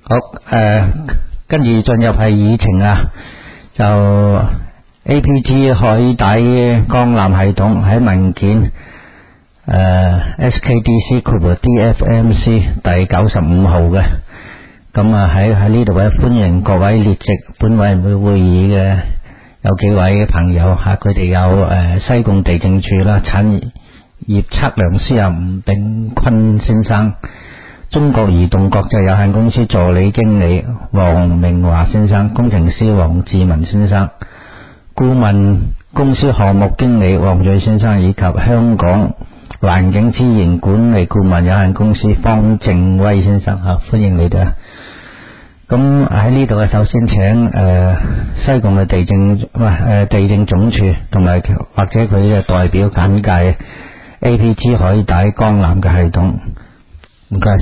好，跟住進入係議程啊，就 APG 海底光纜系統喺文件SKDC/DFMC 第95號嘅，咁啊喺呢度咧歡迎各位列席本委員會會議嘅有幾位朋友吓，佢哋有西貢地政處啦，產業測量師吳炳坤先生，中國移動國際有限公司助理經理黃明華先生，工程師黃志文先生，顧問公司項目經理黃瑞先生，以及香港環境資源管理顧問有限公司方正威先生吓，歡迎你哋啊！咁喺呢度嘅，首先請西貢嘅地政總署同埋或者佢嘅代表簡介 APG 海底光纜嘅系統。唔該。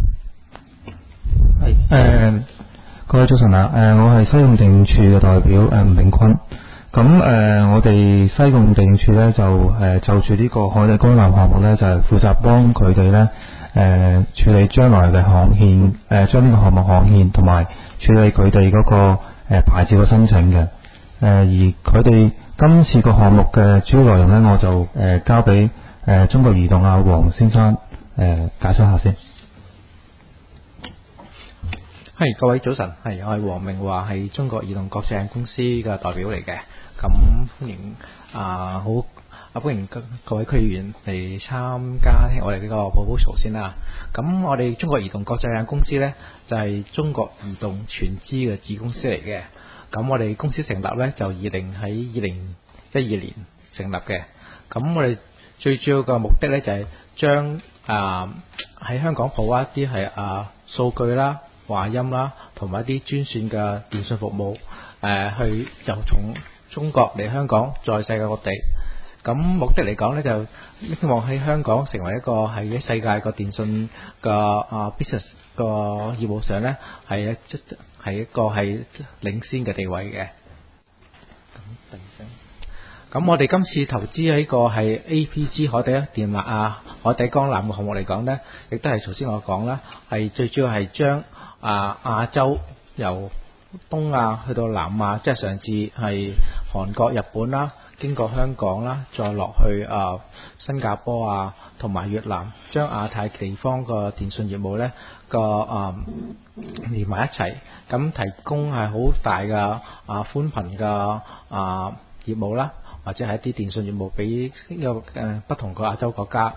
係各位早晨啊！我係西貢地政處嘅代表吳炳坤。咁我哋西貢地政處咧就住呢個海底光纜項目咧，就係負責幫佢哋咧處理將來嘅航線，將呢個項目航線同埋處理佢哋嗰個牌照嘅申請嘅。而佢哋今次個項目嘅主要內容咧，我就交俾中國移動啊黃先生解釋下先。 係各位早晨，我係黃明華，係中國移動國際有限公司嘅代表嚟嘅。咁歡迎歡迎各位區議員嚟參加我哋呢個 proposal 先啦。咁我哋中國移動國際有限公司呢，就係中國移動全資嘅子公司嚟嘅。咁我哋公司成立呢，就喺2012年成立嘅。咁我哋最主要嘅目的呢，就係將喺香港鋪一啲係數據啦、話音啦，同埋一啲專線嘅電信服務，去就從中國嚟香港，再世界各地。咁目的嚟講呢，就希望喺香港成為一個喺世界個電信嘅business 個業務上呢，係一個係領先嘅地位嘅。咁我哋今次投資喺個係 APG 海底電纜海底光纜嘅項目嚟講呢，亦都係頭先我講啦，係最主要係將亞洲由東亞去到南亞，即係上至係韓國、日本啦，經過香港啦，再落去新加坡同埋越南，將亞太地方個電信業務呢連埋一齊，咁提供係好大嘅寬頻嘅業務啦，或者係一啲電信業務俾不同嘅亞洲國家。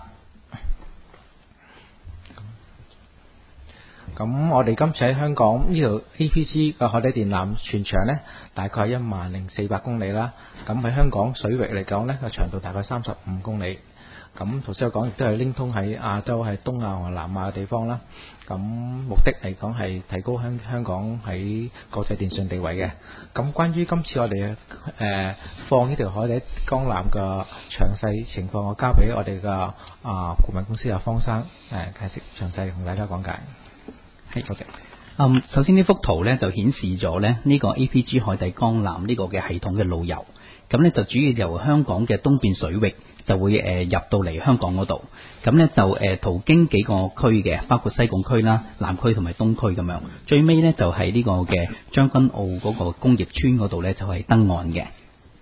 咁我哋今次喺香港呢度 APG 嘅海底電纜全長呢，大概係10400公里啦。咁喺香港水域嚟講呢，個長度大概35公里。咁頭先我講亦都係拎通喺亞洲、係東亞同南亞嘅地方啦。咁目的嚟講係提高香港喺國際電信地位嘅。咁關於今次我哋放呢條海底光纜嘅詳細情況，我交俾我哋嘅顧問公司方生解釋詳細同大家講解。係，OK。 首先呢幅圖咧就顯示咗咧呢個 APG 海底光纜呢個嘅系統嘅路由，咁咧就主要由香港嘅東邊水域就會入到嚟香港嗰度，咁咧就途經幾個區嘅，包括西貢區啦、南區同埋東區咁樣，最尾咧就係呢個嘅將軍澳嗰個工業村嗰度咧就係登岸嘅。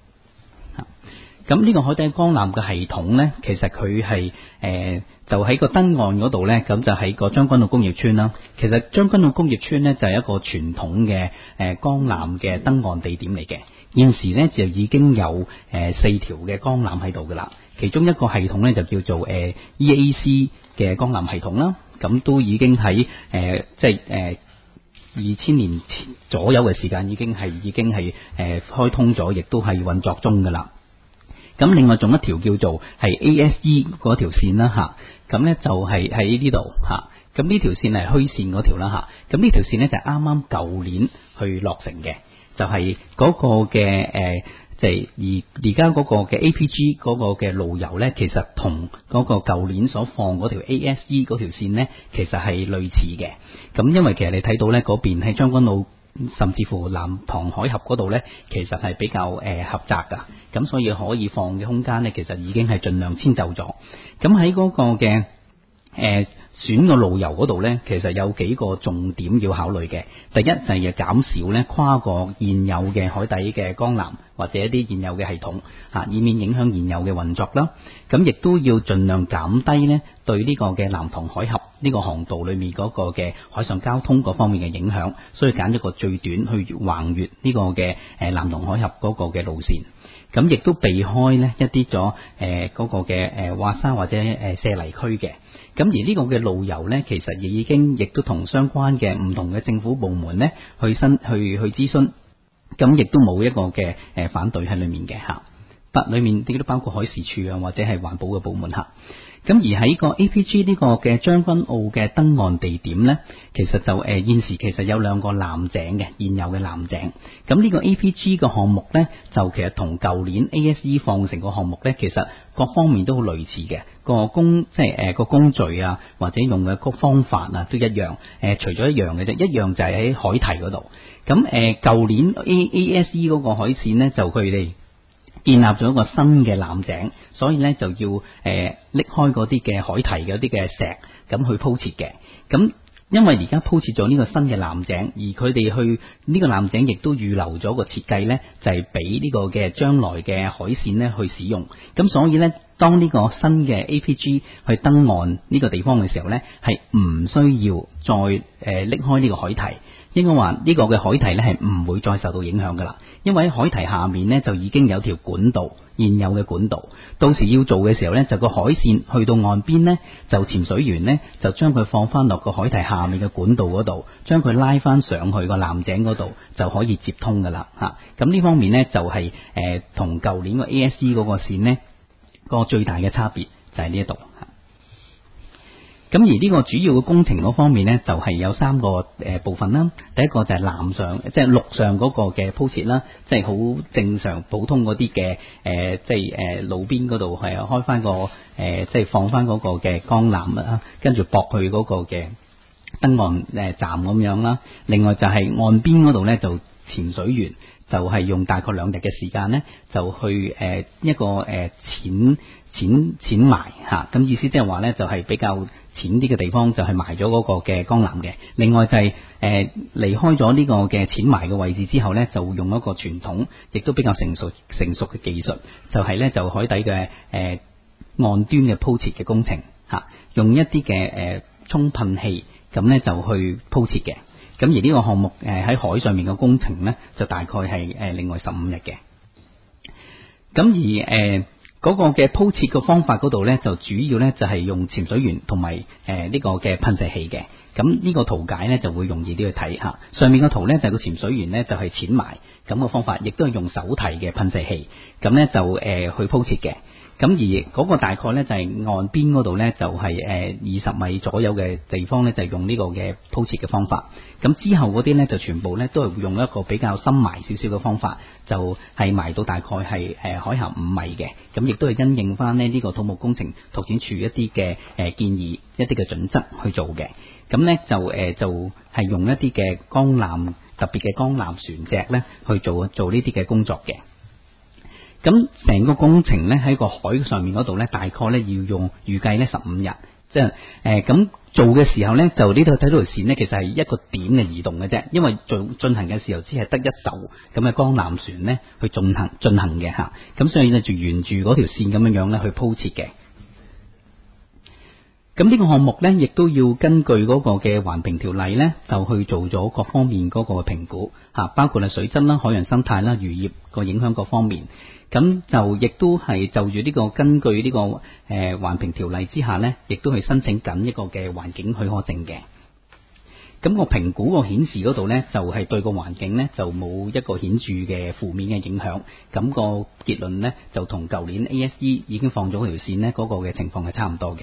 咁呢個海底光纜嘅系統呢，其實佢係就喺個登岸嗰度呢，咁就喺個將軍澳工業村啦。其實將軍澳工業村呢，就係一個傳統嘅光纜嘅登岸地點嚟嘅。現時呢，就已經有4條嘅光纜喺度噶啦。其中一個系統呢，就叫做EAC 嘅光纜系統啦。咁都已經喺2000年左右嘅時間已經係開通咗，亦都係運作中噶啦。咁另外仲一條叫做係 ASE 嗰條線啦吓，咁咧就係喺呢度吓，咁呢條線係虛線嗰條啦吓，咁呢條線咧就啱啱舊年去落成嘅，就係嗰個嘅即係而家嗰個嘅 APG 嗰個嘅路由咧，其實同嗰個舊年所放嗰條 ASE 嗰條線咧，其實係類似嘅。咁因為其實你睇到咧嗰邊喺將軍澳，甚至乎南塘海峽嗰度呢，其實係比較狹窄噶，咁所以可以放嘅空間呢，其實已經係盡量遷就咗。咁喺嗰個嘅選個路由嗰度呢，其實有幾個重點要考慮嘅。第一就係要減少呢跨過現有嘅海底嘅江南或者一啲現有嘅系統以免影響現有嘅運作啦。咁亦都要盡量減低呢對呢個嘅南塘海峽呢個航道裏面嗰個嘅海上交通嗰方面嘅影響，所以揀一個最短去橫越呢個嘅南塘海峽嗰個嘅路線。咁亦都避開呢一啲咗嗰個嘅挖沙或者瀉泥區嘅。咁而呢個嘅路由呢，其實亦都同相關嘅唔同嘅政府部門呢去諮詢，咁亦都冇一個嘅反對喺裏面嘅嚇。裏面啲都包括海事處啊或者係環保嘅部門嚇。咁而喺個 APG 呢個嘅將軍澳嘅登岸地點呢，其實就現時其實有兩個艦井嘅現有嘅艦井。咁呢個 APG 嘅項目呢，就其實同舊年 ASE 放成個項目呢，其實各方面都好類似嘅，個工序啊或者用嘅個方法啊都一樣。除咗一樣嘅啫，一樣就係喺海堤嗰度。咁舊年 ASE 嗰個海線呢，就佢哋建立咗一個新嘅艦井，所以咧就要拎開嗰啲嘅海堤嗰啲嘅石咁去鋪設嘅。咁因為而家鋪設咗呢個新嘅艦井，而佢哋去呢個艦井亦都預留咗個設計咧，就係俾呢個嘅將來嘅海線咧去使用。咁所以咧，當呢個新嘅 APG 去登岸呢個地方嘅時候咧，係唔需要再拎開呢個海堤。應該話呢個嘅海堤呢係唔會再受到影響噶啦，因為喺海堤下面呢就已經有條管道，現有嘅管道，到時要做嘅時候呢，就個海線去到岸邊呢，就潛水員呢就將佢放翻落個海堤下面嘅管道嗰度，將佢拉翻上去個艦井嗰度就可以接通噶啦嚇。咁呢方面呢，就係同舊年個 ASE 嗰個線呢個最大嘅差別就係呢一度。咁而呢個主要嘅工程嗰方面呢，就係有三個部分啦。第一個就係陸上嗰個嘅鋪設啦，即係好正常普通嗰啲嘅路邊嗰度係開翻個即係放翻嗰個嘅江纜啦，跟住駁去嗰個嘅登岸站咁樣啦。另外就係岸邊嗰度呢，就潛水員就係用大概2日嘅時間呢，就去一個淺埋嚇，咁意思即係話呢，就係比較淺啲嘅地方就係埋咗嗰個嘅江纜嘅。另外就係離開咗呢個嘅淺埋嘅位置之後呢，就用一個傳統亦都比較成熟嘅技術，就係呢，就海底嘅岸端嘅鋪設嘅工程嚇，用一啲嘅沖噴器咁呢，就去鋪設嘅。咁而呢個項目喺海上面嘅工程呢，就大概係另外15日嘅。咁而嗰個嘅鋪設嘅方法嗰度呢，就主要呢就係用潛水員同埋呢個嘅噴射器嘅。咁呢個圖解呢就會容易啲去睇下。上面個圖呢就係個潛水員呢就係淺埋咁個方法，亦都係用手提嘅噴射器，咁呢就去鋪設嘅。咁而嗰個大概呢，就係岸邊嗰度呢，就係20米左右嘅地方呢，就係用呢個嘅鋪設嘅方法。咁之後嗰啲呢，就全部呢，都係用一個比較深埋少少嘅方法，就係埋到大概係海峽5米嘅。咁亦都係因應翻呢個土木工程拓展署一啲嘅建議、一啲嘅準則去做嘅。咁呢，就係用一啲嘅江纜特別嘅江纜船隻呢，去做呢啲嘅工作嘅。咁成個工程呢，喺個海上面嗰度呢，大概呢要用預計呢15日，即係咁做嘅時候呢，就呢度睇到條線呢，其實係一個點嘅移動嘅啫，因為進行嘅時候只係得一艘咁嘅江纜船呢去進行嘅嚇，咁所以呢，就沿住嗰條線咁樣呢去鋪設嘅。咁呢個項目呢，亦都要根據嗰個嘅環評條例呢，就去做咗各方面嗰個評估嚇，包括係水質啦、海洋生態啦、漁業個影響各方面。咁就亦都係就住呢個根據呢個環評條例之下呢，亦都係申請緊一個嘅環境許可證嘅。咁個評估個顯示嗰度呢，就係對個環境呢，就冇一個顯著嘅負面嘅影響。咁個結論呢，就同舊年 ASE 已經放咗條線呢，嗰個嘅情況係差唔多嘅。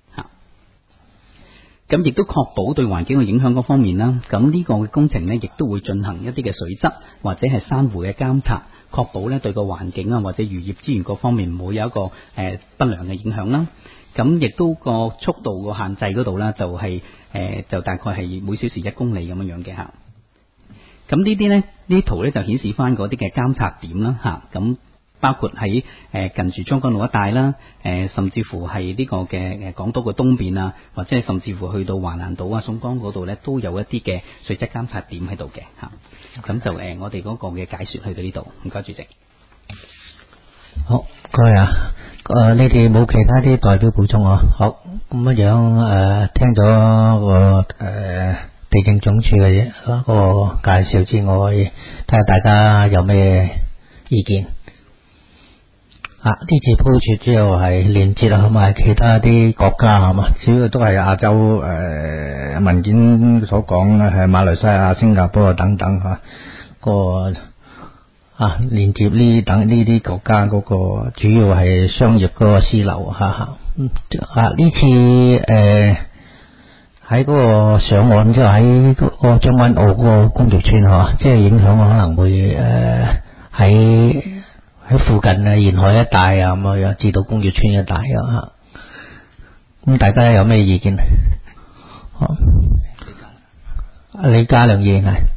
咁亦都確保對環境嘅影響嗰方面啦。咁呢個嘅工程呢，亦都會進行一啲嘅水質或者係珊瑚嘅監察，確保呢對個環境啊或者漁業資源各方面唔會有一個不良嘅影響啦。咁亦都個速度個限制嗰度啦，就係就大概係每小時1公里咁樣嘅嚇。咁呢啲圖呢，就顯示翻嗰啲嘅監察點啦嚇。咁包括喺近住將軍澳一帶啦，甚至乎係呢個嘅港島嘅東邊啊，或者係甚至乎去到橫瀾島啊、宋江嗰度咧，都有一啲嘅水質監察點喺度嘅嚇。咁就我哋嗰個嘅解說去到呢度，唔該主席。 好，該啊。你哋冇其他啲代表補充啊？好，咁樣聽咗個地政總署嘅一個介紹之外，睇下大家有咩意見。呢次鋪設主要係連接同埋其他啲國家係嘛，主要都係亞洲文件所講嘅係馬來西亞、新加坡等等嚇個連接呢啲國家嗰個主要係商業嗰個絲流呢次喺嗰個上岸之後喺嗰個將軍澳嗰個工業村即係影響可能會喺附近啊沿海一帶啊咁樣至到工業村一帶咁大家有咩意見？好，李家亮議員係。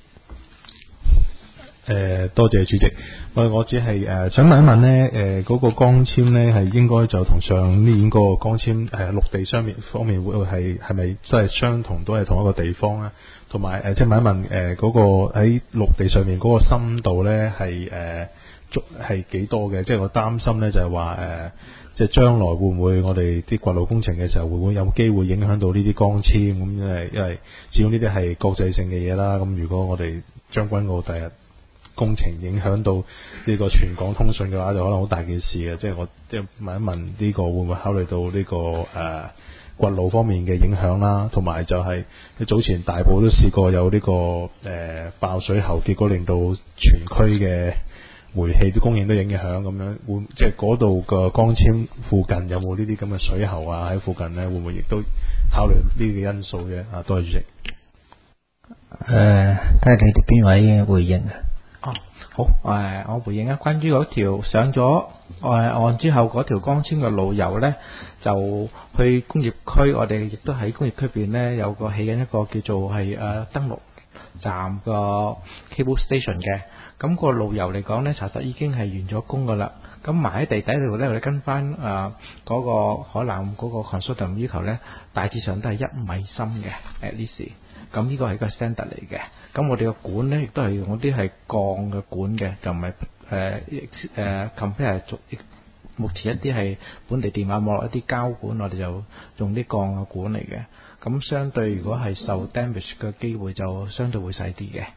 多謝主席。我只係想問一問呢，嗰個光纖呢係應該就同上年嗰個光纖陸地上面方面會係咪都係相同，都係同一個地方咧？同埋即係問一問嗰個喺陸地上面嗰個深度呢係幾多嘅？即係我擔心呢就係話即係將來會唔會我哋啲掘路工程嘅時候會唔會有機會影響到呢啲光纖咁？因為始終呢啲係國際性嘅嘢啦。咁如果我哋將軍澳第日工程影響到呢個全港通訊嘅話，就可能好大件事嘅。即係我即係問一問呢個會唔會考慮到呢個掘路方面嘅影響啦，同埋就係早前大埔都試過有呢個爆水喉，結果令到全區嘅煤氣啲供應都影響咁樣，會即係嗰度嘅光纖附近有冇呢啲咁嘅水喉啊？喺附近呢，會唔會亦都考慮呢個因素嘅？多謝主席。 睇下你哋邊位回應啊？ 好，我回應關於嗰條上咗岸之後嗰條光纖嘅路由呢，就去工業區，我哋亦都喺工業區邊呢，有個起緊一個叫做係登陸站個 cable station 嘅。咁個路由嚟講呢，查實已經係完咗工噶啦。咁埋喺地底度呢，我哋跟翻嗰個海南嗰個 consortium 要求呢，大致上都係1米深嘅 at least。咁呢個係個 standard 嚟嘅。咁我哋個管呢，亦都係用啲係鋼嘅管嘅，就唔係compare 目前一啲係本地電話網絡一啲膠管，我哋就用啲鋼嘅管嚟嘅。咁相對如果係受 damage 嘅機會就相對會細啲嘅。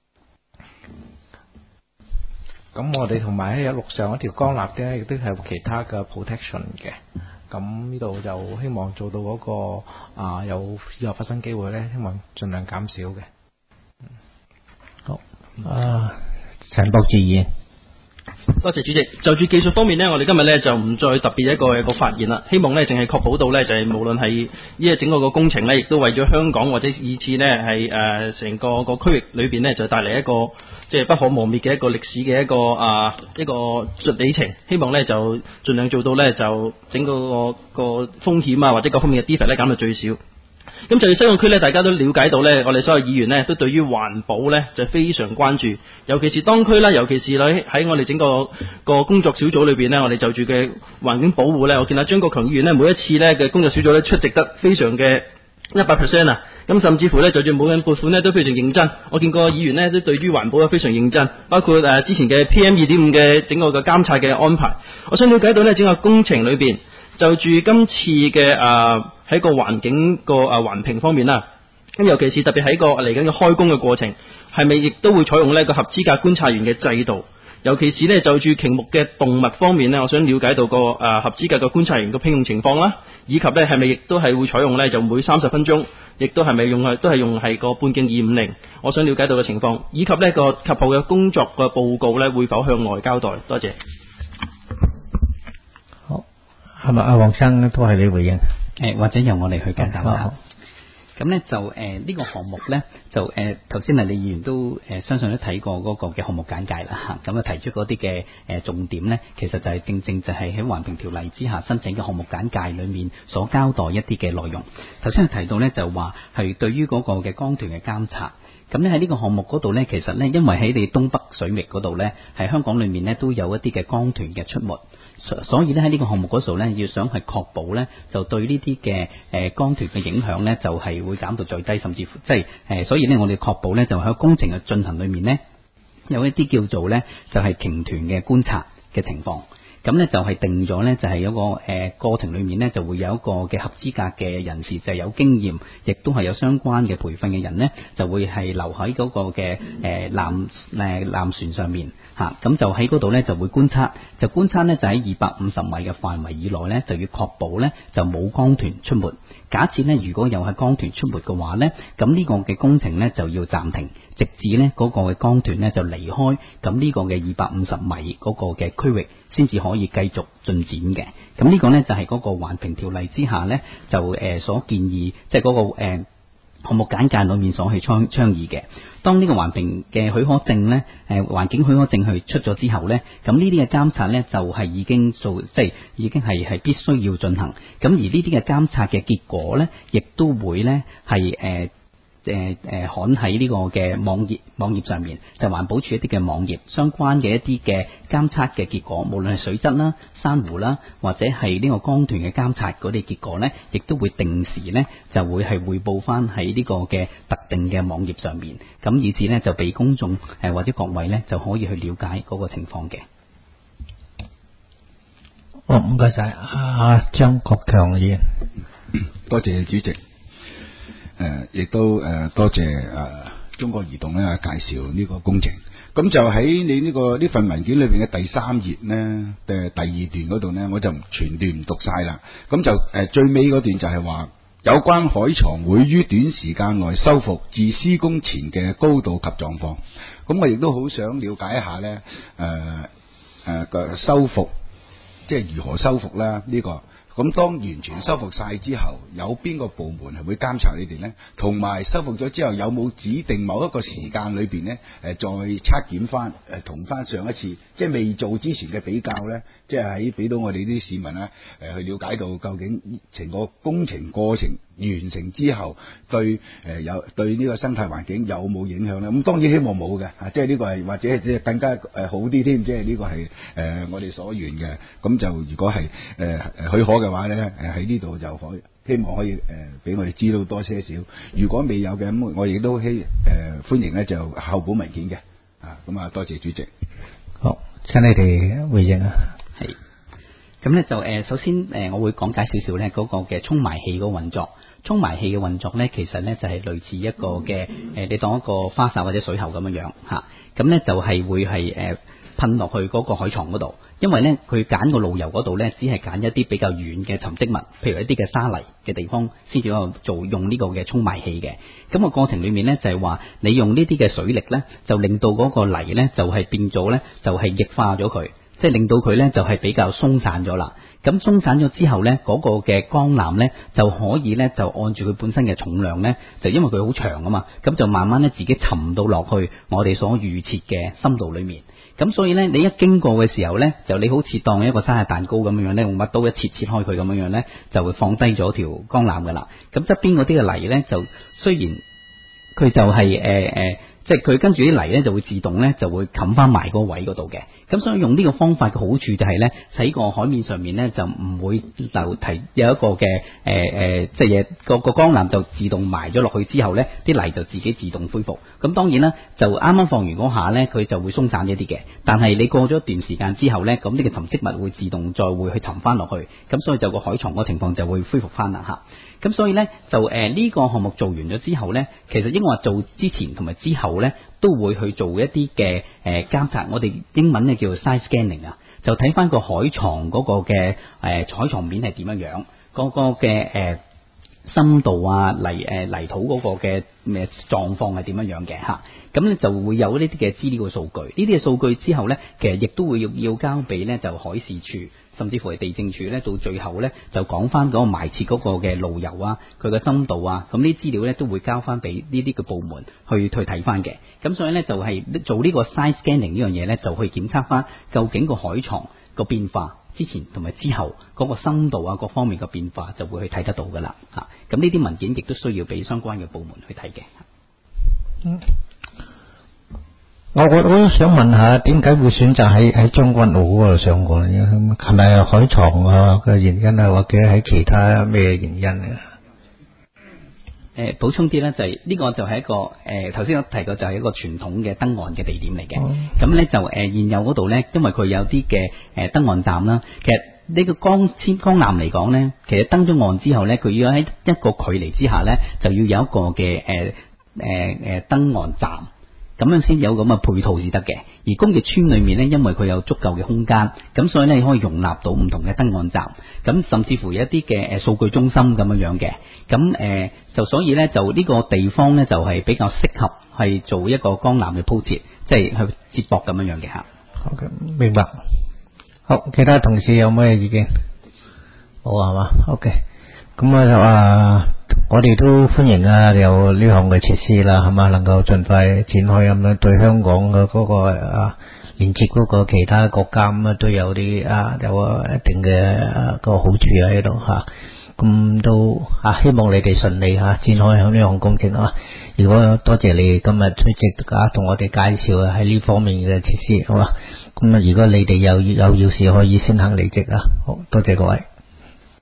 咁我哋同埋喺陸上嗰條光纜咧，亦都係有其他嘅 protection 嘅。咁呢度就希望做到嗰個有以後發生機會咧，希望盡量減少嘅。 好，陳博志議員。 多謝主席。就住技術方面呢，我哋今日呢就唔再特別一個發言啦。希望呢淨係確保到呢，就係無論係呢個整個個工程呢，亦都為咗香港或者以至呢係成個區域裏邊呢，就帶嚟一個即係不可磨滅嘅一個歷史嘅一個里程。希望呢就盡量做到呢，就整個風險啊或者各方面嘅 defect 呢減到最少。咁就要西岸區咧，大家都了解到咧，我哋所有議員咧都對於環保咧就非常關注，尤其是當區啦，尤其是喺我哋整個工作小組裏邊咧，我哋就住嘅環境保護咧，我見阿張國強議員咧每一次咧嘅工作小組咧出席得非常嘅100%啊，咁甚至乎咧就住每個人撥款咧都非常認真，我見過議員咧都對於環保都非常認真，包括之前嘅 PM2.5 嘅整個嘅監察嘅安排，我想了解到咧整個工程裏邊就住今次嘅喺個環境個環評方面啦，咁尤其是特別喺個嚟緊嘅開工嘅過程，係咪亦都會採用呢個合資格觀察員嘅制度？尤其是呢就住鯨目嘅動物方面呢，我想了解到個合資格嘅觀察員嘅聘用情況啦，以及呢係咪亦都係會採用呢就每30分鐘，亦都係咪都係用係個半徑250？我想了解到嘅情況，以及呢個及後嘅工作嘅報告呢會否向外交代？多謝。 好，係咪黃生都係你回應？ 或者由我哋去簡單啦。 咁咧就呢個項目咧就頭先李議員都相信都睇過嗰個嘅項目簡介啦嚇，咁啊提出嗰啲嘅重點咧，其實就係正正就係喺環評條例之下申請嘅項目簡介裏面所交代一啲嘅內容。頭先提到咧就話係對於嗰個嘅江豚嘅監察。咁咧喺呢個項目嗰度咧，其實咧因為喺你東北水域嗰度咧，係香港裏面咧都有一啲嘅江豚嘅出沒，所以咧喺呢個項目嗰度咧，要想係確保咧，就對呢啲嘅江豚嘅影響咧，就係會減到最低，甚至乎即係所以咧我哋確保咧就喺工程嘅進行裏面咧，有一啲叫做咧就係鯨豚嘅觀察嘅情況。咁咧就係定咗咧，就係有個過程裏面咧，就會有一個嘅合資格嘅人士，就係有經驗，亦都係有相關嘅培訓嘅人咧，就會係留喺嗰個嘅艦船上面嚇，咁就喺嗰度咧就會觀察，就咧就喺250米嘅範圍以內咧，就要確保咧就冇江豚出沒。假設咧如果有係江豚出沒嘅話咧，咁呢個嘅工程咧就要暫停，直至咧嗰個嘅江豚咧就離開咁呢個嘅250米嗰個嘅區域，先至可以繼續進展嘅。咁呢個咧就係嗰個環評條例之下咧，就所建議，即係嗰個項目簡介裏面所去倡議嘅。當呢個環評嘅許可證咧，環境許可證去出咗之後咧，咁呢啲嘅監察咧就係已經即係已經係必須要進行。咁而呢啲嘅監察嘅結果咧，亦都會咧係刊喺呢個嘅網頁上面，就環保署一啲嘅網頁相關嘅一啲嘅監測嘅結果，無論係水質啦、珊瑚啦，或者係呢個江豚嘅監察嗰啲結果呢，亦都會定時呢就會係匯報翻喺呢個嘅特定嘅網頁上面，咁以至呢就俾公眾或者各位呢就可以去了解嗰個情況嘅。 好，唔該晒，張國強議員。 多謝主席。亦都多謝中國移動咧介紹呢個工程。咁就喺你呢份文件裏邊嘅第3頁呢，第2段嗰度呢，我就全段唔讀晒啦。咁就最尾嗰段就係話，有關海床會於短時間內修復自施工前嘅高度及狀況。咁我亦都好想了解一下呢，個修復即係如何修復啦呢個。咁當完全修復晒之後，有邊個部門係會監察你哋呢？同埋修復咗之後，有冇指定某一個時間裏邊呢？再測檢翻同翻上一次，即係未做之前嘅比較呢？即係喺俾到我哋啲市民呢去了解到究竟成個工程過程完成之後，對呢個生態環境有冇影響呢？咁當然希望冇嘅，即係呢個係或者即係更加好啲添，即係呢個係我哋所願嘅。咁就如果係許可嘅話咧，喺呢度就希望可以俾我哋知道多些少。如果未有嘅，咁我亦都歡迎咧就後補文件嘅。咁啊，多謝主席。 好，請你哋回應啊。 係。咁咧就首先我會講解少少咧嗰個嘅沖埋氣個運作。沖埋氣嘅運作咧，其實咧就係類似一個嘅你當一個花灑或者水喉咁樣嚇。咁咧就係會係噴落去嗰個海床嗰度，因為咧佢揀個路由嗰度咧，只係揀一啲比較遠嘅沉積物，譬如一啲嘅沙泥嘅地方，先至用呢個嘅沖埋氣嘅。咁個過程裏面咧就係話，你用呢啲嘅水力咧，就令到嗰個泥咧就係變咗咧，就係液化咗佢，即係令到佢咧就係比較鬆散咗啦。咁鬆散咗之後咧，嗰個嘅鋼纜咧就可以咧就按住佢本身嘅重量咧，就因為佢好長啊嘛，咁就慢慢咧自己沉到落去我哋所預設嘅深度裏面。咁所以咧，你一經過嘅時候咧，就你好似當一個生日蛋糕咁樣樣咧，用把刀一切開佢咁樣樣咧，就會放低咗條鋼纜噶啦。咁側邊嗰啲嘅泥咧，就雖然佢就係即係佢跟住啲泥咧就會自動咧就會冚翻埋嗰個位嗰度嘅。咁所以用呢個方法嘅好處就係咧，喺個海面上面咧就唔會有一個嘅即係嘢個鋼纜就自動埋咗落去之後咧，啲泥就自己自動恢復。咁當然啦，就啱啱放完嗰下咧，佢就會鬆散一啲嘅。但係你過咗一段時間之後咧，咁呢個沉積物會自動再會去沉翻落去，咁所以就個海床個情況就會恢復翻啦嚇。咁所以咧就呢個項目做完咗之後咧，其實應該話做之前同埋之後咧，都會去做一啲嘅監察，我哋英文咧叫做 side scanning 啊，就睇翻個海床嗰個嘅海床面係點樣樣，嗰個嘅深度啊、泥土嗰個嘅咩狀況係點樣樣嘅嚇，咁咧就會有呢啲嘅資料嘅數據。呢啲嘅數據之後咧，其實亦都會要交俾咧就海事處，甚至乎係地政處咧，到最後咧就講翻嗰個埋設嗰個嘅路由啊，佢嘅深度啊，咁呢啲資料咧都會交翻俾呢啲嘅部門去睇翻嘅。咁所以咧就係做呢個 side scanning 呢樣嘢咧，就去檢測翻究竟個海床個變化。之前同埋之後嗰個深度啊，各方面嘅變化就會去睇得到噶啦嚇。咁呢啲文件亦都需要俾相關嘅部門去睇嘅。 我都想問下，點解會選擇喺將軍澳嗰度上岸嘅？係咪海床啊嘅原因啊，或者喺其他咩原因啊？ 補充啲咧，就係呢個就係一個頭先我提過，就係一個傳統嘅登岸嘅地點嚟嘅。咁咧就現有嗰度咧，因為佢有啲嘅登岸站啦。其實呢個江南嚟講咧，其實登咗岸之後咧，佢要喺一個距離之下咧，就要有一個嘅登岸站。咁樣先有咁嘅配套至得嘅。而工業村裏面呢，因為佢有足夠嘅空間，咁所以呢，可以容納到唔同嘅登岸站，咁甚至乎有一啲嘅數據中心咁樣嘅。咁就所以呢，就呢個地方呢，就係比較適合係做一個江南嘅鋪設，即係去接駁咁樣嘅嚇。 好嘅，明白。好，其他同事有咩意見？好係嘛 ？OK。咁啊我哋都歡迎啊，有呢項嘅設施啦，係嘛，能夠盡快展開咁樣，對香港嘅嗰個連接嗰個其他國家咁都有啲有一定嘅個好處喺度嚇。咁都希望你哋順利展開響呢項工程啊！如果多謝你今日出席同我哋介紹喺呢方面嘅設施，好嘛？咁如果你哋有要事可以先行離席啊！好多謝各位。